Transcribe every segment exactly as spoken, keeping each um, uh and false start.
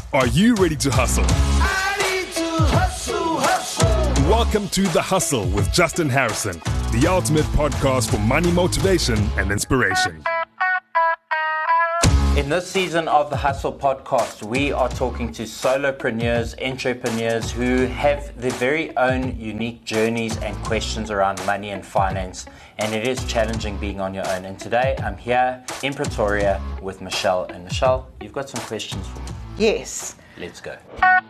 Are you ready to hustle? I need to hustle, hustle. Welcome to The Hustle with Justin Harrison, the ultimate podcast for money motivation and inspiration. In this season of the Hustle podcast, we are talking to solopreneurs, entrepreneurs who have their very own unique journeys and questions around money and finance, and it is challenging being on your own. And today I'm here in Pretoria with Michelle. And Michelle, you've got some questions for me. Yes. Let's go.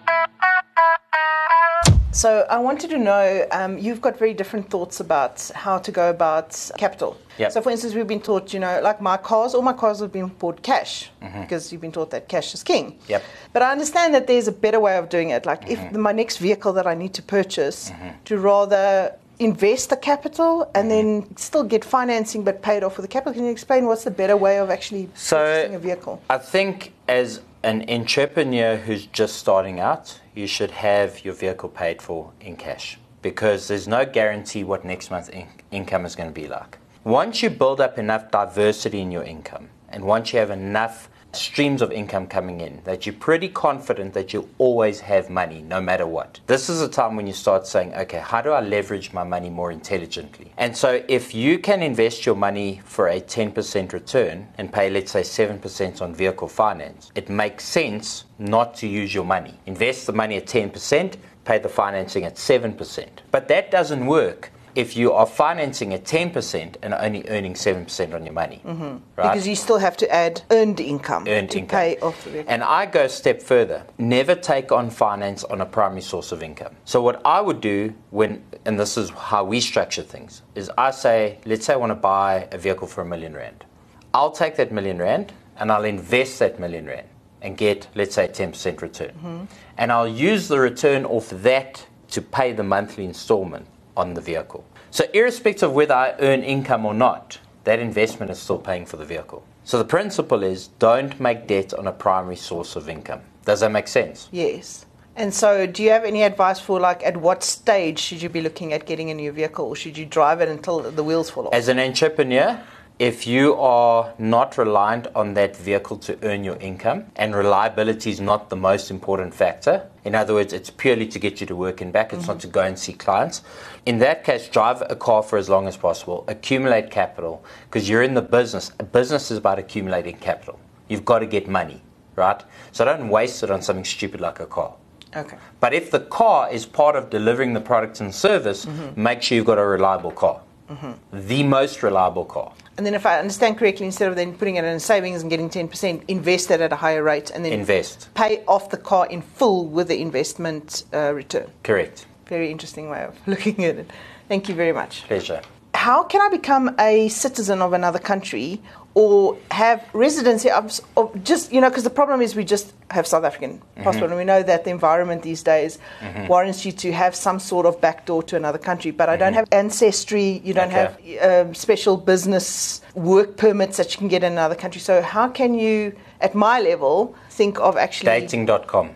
So I wanted to know, um, you've got very different thoughts about how to go about capital. Yep. So for instance, we've been taught, you know, like my cars, all my cars have been bought cash mm-hmm. because you've been taught that cash is king. Yep. But I understand that there's a better way of doing it. Like mm-hmm. if my next vehicle that I need to purchase, mm-hmm. to rather invest the capital and mm-hmm. then still get financing but pay it off with the capital. Can you explain what's the better way of actually so purchasing a vehicle? I think as an entrepreneur who's just starting out, you should have your vehicle paid for in cash because there's no guarantee what next month's in- income is going to be like. Once you build up enough diversity in your income and once you have enough streams of income coming in that you're pretty confident that you'll always have money no matter what, this is a time when you start saying, okay, how do I leverage my money more intelligently? And so if you can invest your money for a ten percent return and pay, let's say, seven percent on vehicle finance, it makes sense not to use your money. Invest the money at ten percent, pay the financing at seven percent. But that doesn't work if you are financing at ten percent and only earning seven percent on your money. Mm-hmm. Right? Because you still have to add earned income earned to income. pay off the vehicle. And I go a step further. Never take on finance on a primary source of income. So what I would do when, and this is how we structure things, is I say, let's say I want to buy a vehicle for a million rand. I'll take that million rand and I'll invest that million rand and get, let's say, a ten percent return. Mm-hmm. And I'll use the return off that to pay the monthly installment on the vehicle. So irrespective of whether I earn income or not, that investment is still paying for the vehicle. So the principle is don't make debt on a primary source of income. Does that make sense? Yes. And so do you have any advice for, like, at what stage should you be looking at getting a new vehicle, or should you drive it until the wheels fall off? As an entrepreneur, if you are not reliant on that vehicle to earn your income, and reliability is not the most important factor, in other words, it's purely to get you to work and back, it's mm-hmm. not to go and see clients, in that case, drive a car for as long as possible, accumulate capital, because you're in the business. A business is about accumulating capital. You've got to get money, right? So don't waste it on something stupid like a car. Okay. But if the car is part of delivering the product and service, mm-hmm. make sure you've got a reliable car. Mm-hmm. The most reliable car. And then if I understand correctly, instead of then putting it in savings and getting ten percent, invest it at a higher rate and then invest. Pay off the car in full with the investment uh, return. Correct. Very interesting way of looking at it. Thank you very much. Pleasure. How can I become a citizen of another country or have residency of, of just, you know, because the problem is we just have South African passport mm-hmm. and we know that the environment these days mm-hmm. warrants you to have some sort of backdoor to another country, but I mm-hmm. don't have ancestry, you don't okay. have um, special business work permits that you can get in another country. So how can you, at my level, think of actually... Dating dot com.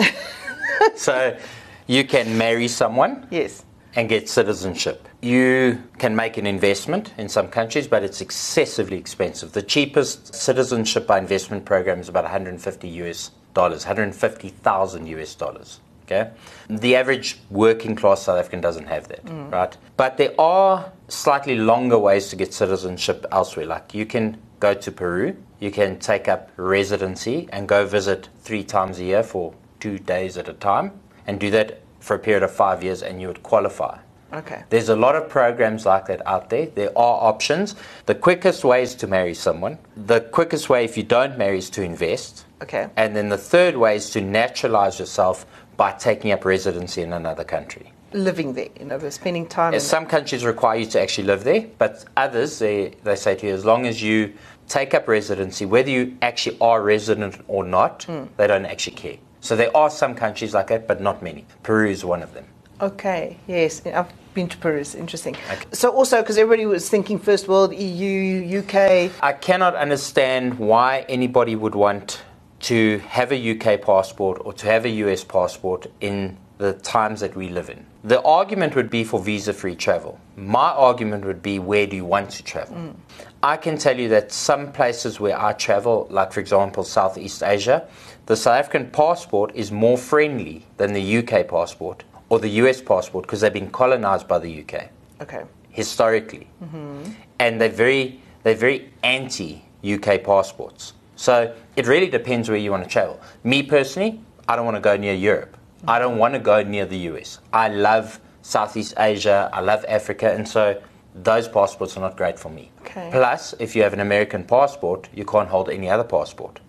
So you can marry someone. Yes. And get citizenship. You can make an investment in some countries, but it's excessively expensive. The cheapest citizenship by investment program is about one hundred fifty U S dollars, one hundred fifty thousand U S dollars. Okay, the average working class South African doesn't have that, mm. right? But there are slightly longer ways to get citizenship elsewhere. Like you can go to Peru, you can take up residency and go visit three times a year for two days at a time, and do that for a period of five years and you would qualify. Okay. There's a lot of programs like that out there. There are options. The quickest way is to marry someone. The quickest way if you don't marry is to invest. Okay. And then the third way is to naturalize yourself by taking up residency in another country. Living there, you know, spending time. Yes, some countries require you to actually live there, but others, they, they say to you, as long as you take up residency, whether you actually are resident or not, mm. they don't actually care. So there are some countries like that, but not many. Peru is one of them. Okay, yes. I've been to Peru. It's interesting. Okay. So also, because everybody was thinking first world, E U, U K. I cannot understand why anybody would want to have a U K passport or to have a U S passport in the times that we live in. The argument would be for visa-free travel. My argument would be, where do you want to travel? Mm. I can tell you that some places where I travel, like for example Southeast Asia, the South African passport is more friendly than the U K passport or the U S passport because they've been colonized by the U K. Okay. Historically. Mm-hmm. And they're very, they're very anti-U K passports. So it really depends where you want to travel. Me personally, I don't want to go near Europe. Mm-hmm. I don't want to go near the U S. I love Southeast Asia. I love Africa. And so those passports are not great for me. Okay. Plus, if you have an American passport, you can't hold any other passport.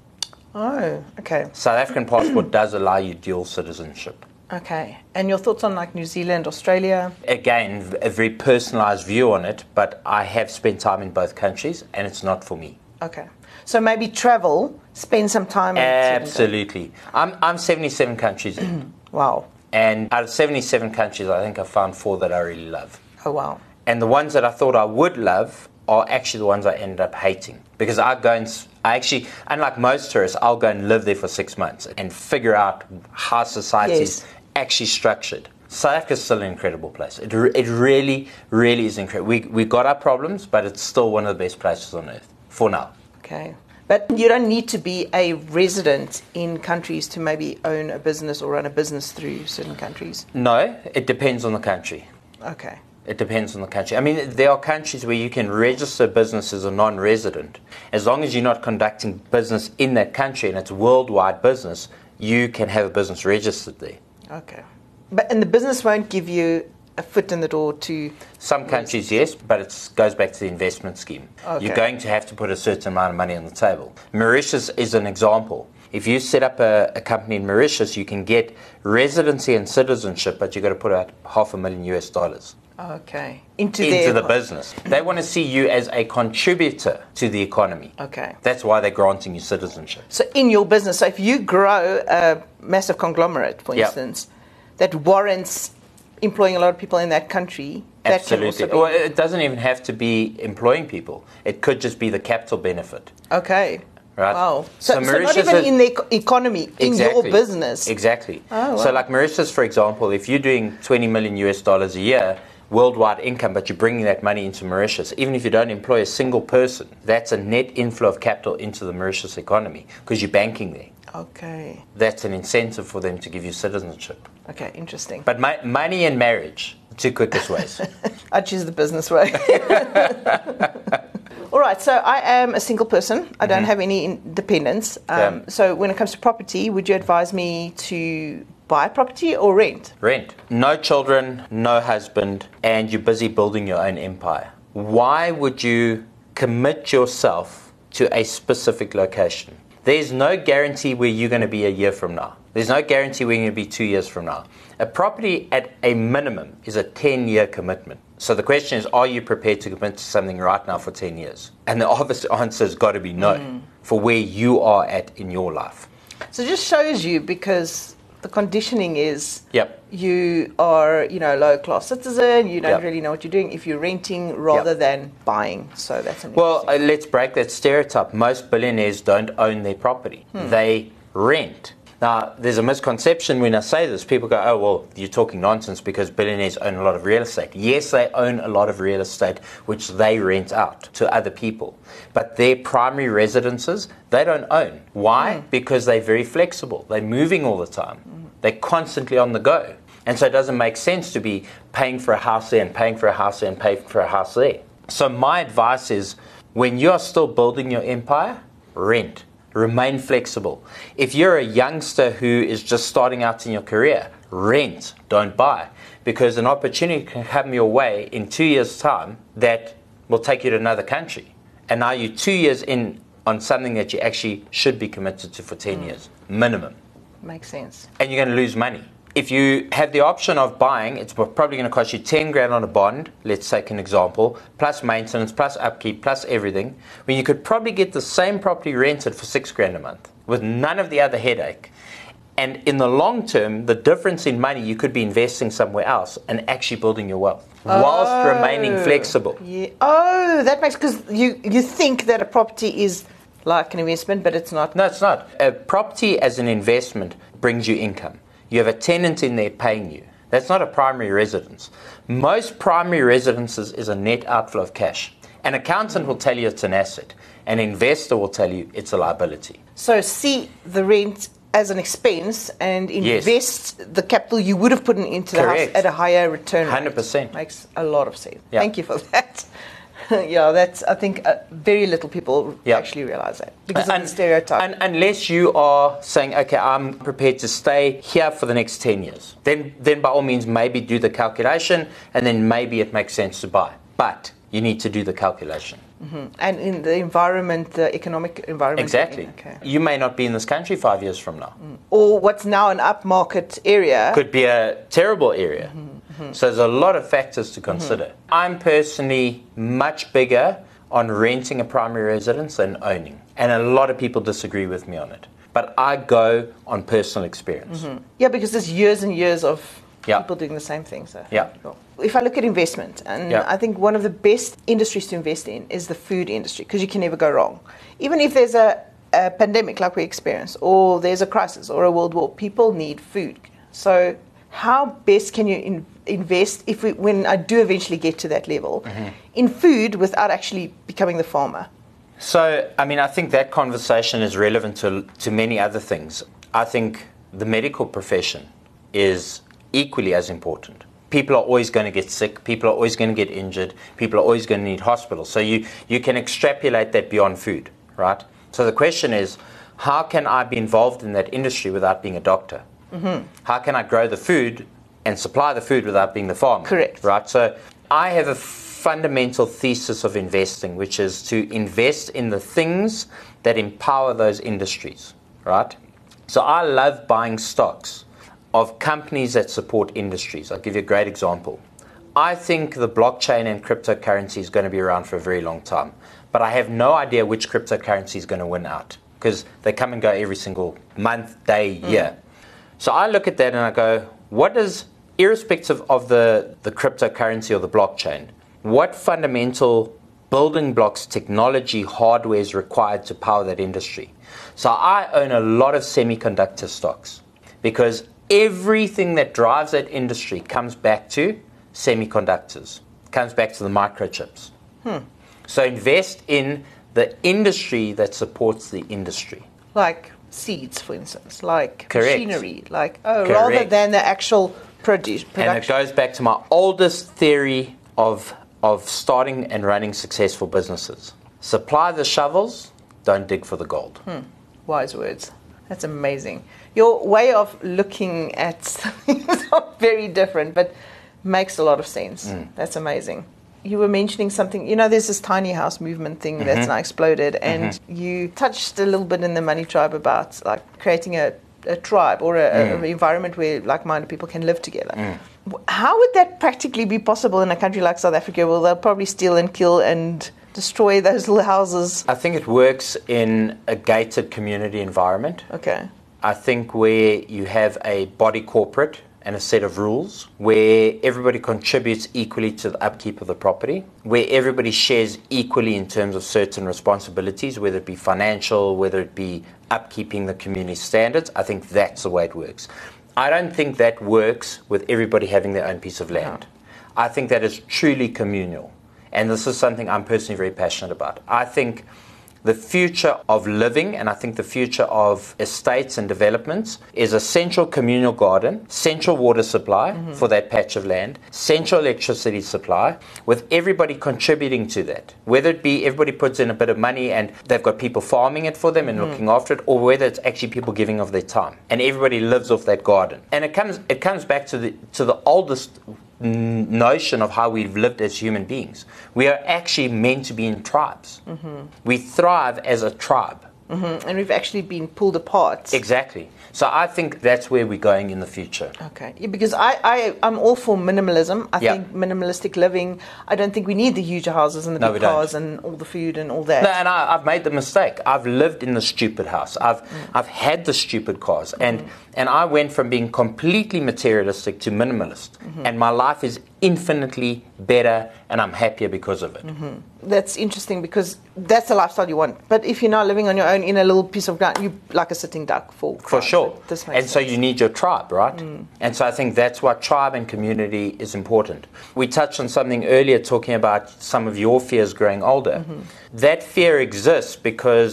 Oh, okay. South African passport does allow you dual citizenship. Okay. And your thoughts on like New Zealand, Australia? Again, a very personalised view on it, but I have spent time in both countries and it's not for me. Okay. So maybe travel, spend some time in Absolutely. I'm, I'm seventy-seven countries in. Wow. And out of seventy-seven countries, I think I found four that I really love. Oh, wow. And the ones that I thought I would love are actually the ones I ended up hating. Because I go and, I actually, unlike most tourists, I'll go and live there for six months and figure out how society is Yes. actually structured. South Africa is still an incredible place. It, re- it really, really is incredible. We, we got our problems, but it's still one of the best places on earth, for now. Okay. But you don't need to be a resident in countries to maybe own a business or run a business through certain countries? No, it depends on the country. Okay. It depends on the country. I mean, there are countries where you can register business as a non-resident. As long as you're not conducting business in that country and it's worldwide business, you can have a business registered there. Okay. But and the business won't give you a foot in the door to... Some countries, yes, but it goes back to the investment scheme. Okay. You're going to have to put a certain amount of money on the table. Mauritius is an example. If you set up a, a company in Mauritius, you can get residency and citizenship, but you've got to put out half a million U S dollars. Okay. Into, into their... the business. They want to see you as a contributor to the economy. Okay. That's why they're granting you citizenship. So in your business, so if you grow a massive conglomerate, for Yep. instance, that warrants employing a lot of people in that country, that can also Absolutely. be... Well, it doesn't even have to be employing people. It could just be the capital benefit. Okay. Right. Wow. So, so, not Mauritius even has- in the eco- economy, in your Exactly. business. Exactly. Oh, So wow. like Mauritius, for example, if you're doing twenty million U S dollars a year, worldwide income, but you're bringing that money into Mauritius, even if you don't employ a single person, that's a net inflow of capital into the Mauritius economy because you're banking there. Okay. That's an incentive for them to give you citizenship. Okay, interesting. But mo- money and marriage, the two quickest ways. I choose the business way. All right, so I am a single person. I don't have any independence. Um, Yeah. So when it comes to property, would you advise me to buy property or rent? Rent. No children, no husband, and you're busy building your own empire. Why would you commit yourself to a specific location? There's no guarantee where you're going to be a year from now. There's no guarantee where you're going to be two years from now. A property at a minimum is a ten-year commitment. So the question is, are you prepared to commit to something right now for ten years? And the obvious answer has got to be no, mm. for where you are at in your life. So it just shows you, because the conditioning is Yep. you are, you know, a low-class citizen, you don't Yep. really know what you're doing if you're renting rather Yep. than buying. So that's an Well, interesting- uh, let's break that stereotype. Most billionaires don't own their property. Hmm. They rent. Now, there's a misconception when I say this. People go, oh, well, you're talking nonsense because billionaires own a lot of real estate. Yes, they own a lot of real estate, which they rent out to other people. But their primary residences, they don't own. Why? Mm. Because they're very flexible. They're moving all the time. Mm. They're constantly on the go. And so it doesn't make sense to be paying for a house there and paying for a house there and paying for a house there. So my advice is, when you are still building your empire, rent. Remain flexible. If you're a youngster who is just starting out in your career, rent, don't buy. Because an opportunity can come your way in two years' time that will take you to another country. And now you're two years in on something that you actually should be committed to for ten mm. years, minimum. Makes sense. And you're going to lose money. If you have the option of buying, it's probably going to cost you ten grand on a bond, let's take an example, plus maintenance, plus upkeep, plus everything, when you could probably get the same property rented for six grand a month with none of the other headache. And in the long term, the difference in money, you could be investing somewhere else and actually building your wealth whilst Oh. remaining flexible. Yeah. Oh, that makes, because you, you think that a property is like an investment, but it's not. No, it's not. A property as an investment brings you income. You have a tenant in there paying you. That's not a primary residence. Most primary residences is a net outflow of cash. An accountant will tell you it's an asset. An investor will tell you it's a liability. So see the rent as an expense and invest Yes. the capital you would have put in- into the Correct. house at a higher return rate. one hundred percent. Makes a lot of sense. Yeah. Thank you for that. Yeah, that's, I think, uh, very little people Yeah. actually realise that because of And- the stereotype. And unless you are saying, okay, I'm prepared to stay here for the next ten years, then, then by all means, maybe do the calculation, and then maybe it makes sense to buy. But you need to do the calculation. And in the environment, the economic environment. Exactly. Okay. You may not be in this country five years from now. Or what's now an upmarket area. Could be a terrible area. So there's a lot of factors to consider. I'm personally much bigger on renting a primary residence than owning. And a lot of people disagree with me on it. But I go on personal experience. Yeah, because there's years and years of Yeah. people doing the same thing. So Yeah. cool. If I look at investment, and Yeah. I think one of the best industries to invest in is the food industry, because you can never go wrong. Even if there's a, a pandemic like we experience, or there's a crisis or a world war, people need food. So how best can you in, invest if we, when I do eventually get to that level, in food without actually becoming the farmer? So, I mean, I think that conversation is relevant to, to many other things. I think the medical profession is equally as important. People are always going to get sick. People are always going to get injured. People are always going to need hospitals. So you, you can extrapolate that beyond food, right? So the question is, how can I be involved in that industry without being a doctor? Mm-hmm. How can I grow the food and supply the food without being the farmer? Correct. Right? So I have a fundamental thesis of investing, which is to invest in the things that empower those industries, right? So I love buying stocks of companies that support industries. I'll give you a great example. I think the blockchain and cryptocurrency is going to be around for a very long time, but I have no idea which cryptocurrency is going to win out because they come and go every single month, day, year. Mm. So I look at that and I go, what does, irrespective of the, the cryptocurrency or the blockchain, what fundamental building blocks, technology, hardware is required to power that industry? So I own a lot of semiconductor stocks because everything that drives that industry comes back to semiconductors, comes back to the microchips. Hmm. So invest in the industry that supports the industry. Like seeds, for instance, like Correct. machinery, like, oh, Correct. rather than the actual produce, production. And it goes back to my oldest theory of, of starting and running successful businesses. Supply the shovels, don't dig for the gold. Hmm. Wise words. That's amazing. Your way of looking at things are very different, but makes a lot of sense. Mm. That's amazing. You were mentioning something, you know, there's this tiny house movement thing mm-hmm. that's now exploded, and mm-hmm. you touched a little bit in the Money Tribe about like creating a, a tribe or an mm. environment where like-minded people can live together. Mm. How would that practically be possible in a country like South Africa where they'll probably steal and kill and destroy those little houses? I think it works in a gated community environment. Okay. I think where you have a body corporate and a set of rules, where everybody contributes equally to the upkeep of the property, where everybody shares equally in terms of certain responsibilities, whether it be financial, whether it be upkeeping the community standards, I think that's the way it works. I don't think that works with everybody having their own piece of land. No. I think that is truly communal. And this is something I'm personally very passionate about. I think the future of living, and I think the future of estates and developments, is a central communal garden, central water supply mm-hmm. for that patch of land, central electricity supply, with everybody contributing to that. Whether it be everybody puts in a bit of money and they've got people farming it for them and mm-hmm. looking after it, or whether it's actually people giving of their time. And everybody lives off that garden. And it comes it comes back to the to the oldest notion of how we've lived as human beings. We are actually meant to be in tribes. Mm-hmm. We thrive as a tribe. Mm-hmm. And we've actually been pulled apart. Exactly. So I think that's where we're going in the future. Okay. Yeah, because I, I, I'm all for minimalism. I yeah. think minimalistic living, I don't think we need the huge houses and the no, big cars don't. And all the food and all that. No, and I, I've made the mistake. I've lived in the stupid house. I've mm. I've had the stupid cars. And, mm. and I went from being completely materialistic to minimalist. Mm-hmm. And my life is infinitely better and I'm happier because of it. Mm-hmm. That's interesting because that's the lifestyle you want. But if you're now living on your own in a little piece of ground, you're like a sitting duck for For sure. This and sense. So you need your tribe, right? Mm. And so I think that's why tribe and community is important. We touched on something earlier talking about some of your fears growing older. Mm-hmm. That fear exists because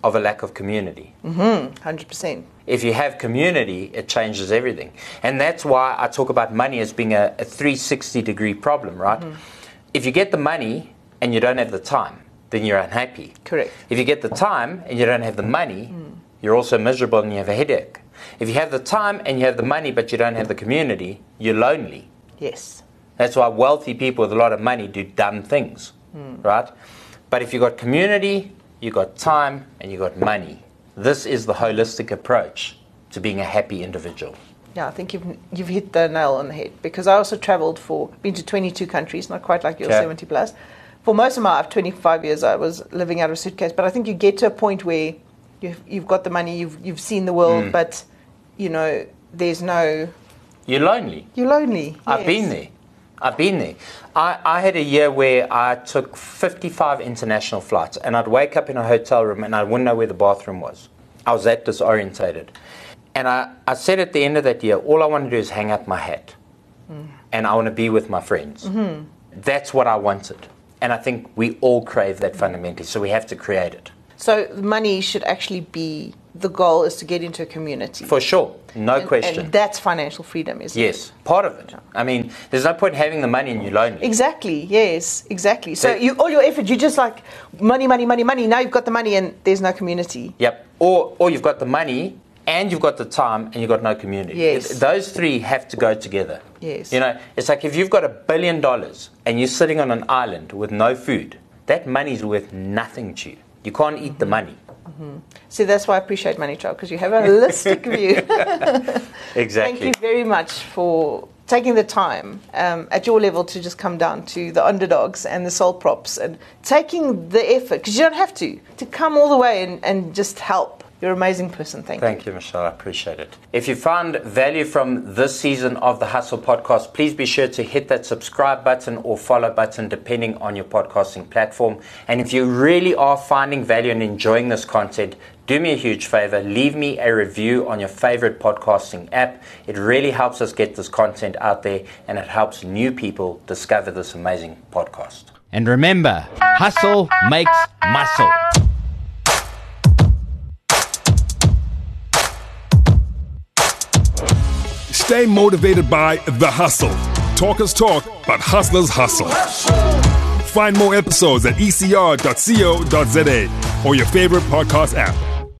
of a lack of community. one hundred percent. If you have community, it changes everything. And that's why I talk about money as being a, a three sixty degree problem, right? Mm-hmm. If you get the money and you don't have the time, then you're unhappy. Correct. If you get the time and you don't have the money, mm. you're also miserable and you have a headache. If you have the time and you have the money but you don't have the community, you're lonely. Yes. That's why wealthy people with a lot of money do dumb things, mm. right? But if you've got community, you've got time, and you've got money. This is the holistic approach to being a happy individual. Yeah, I think you've you've hit the nail on the head, because I also travelled for, been to twenty-two countries, not quite like your okay. seventy plus. For most of my life, twenty-five years, I was living out of a suitcase. But I think you get to a point where you've, you've got the money, you've you've seen the world, mm. but, you know, there's no... You're lonely. You're lonely, yes. I've been there. I've been there. I, I had a year where I took fifty-five international flights, and I'd wake up in a hotel room and I wouldn't know where the bathroom was. I was that disorientated. And I, I said at the end of that year, all I want to do is hang up my hat. Mm. And I want to be with my friends. Mm-hmm. That's what I wanted. And I think we all crave that fundamentally, so we have to create it. So money should actually be, the goal is to get into a community. For sure, no and, question. And that's financial freedom, isn't yes, it? Yes, part of it. I mean, there's no point having the money and you're lonely. Exactly, yes, exactly. So you, all your effort, you just like, money, money, money, money, now you've got the money and there's no community. Yep, or or you've got the money and you've got the time and you've got no community. Yes. It, those three have to go together. Yes. You know, it's like if you've got a billion dollars and you're sitting on an island with no food, that money's worth nothing to you. You can't eat mm-hmm. the money. Mm-hmm. See, that's why I appreciate Money Trial, because you have a holistic view. Exactly. Thank you very much for taking the time um, at your level to just come down to the underdogs and the soul props and taking the effort, because you don't have to, to come all the way and, and just help. You're an amazing person. Thank, Thank you. Thank you, Michelle. I appreciate it. If you found value from this season of the Hustle Podcast, please be sure to hit that subscribe button or follow button, depending on your podcasting platform. And if you really are finding value and enjoying this content, do me a huge favor. Leave me a review on your favorite podcasting app. It really helps us get this content out there, and it helps new people discover this amazing podcast. And remember, hustle makes muscle. Stay motivated by The Hustle. Talkers talk, but hustlers hustle. Find more episodes at e c r dot co dot z a or your favorite podcast app.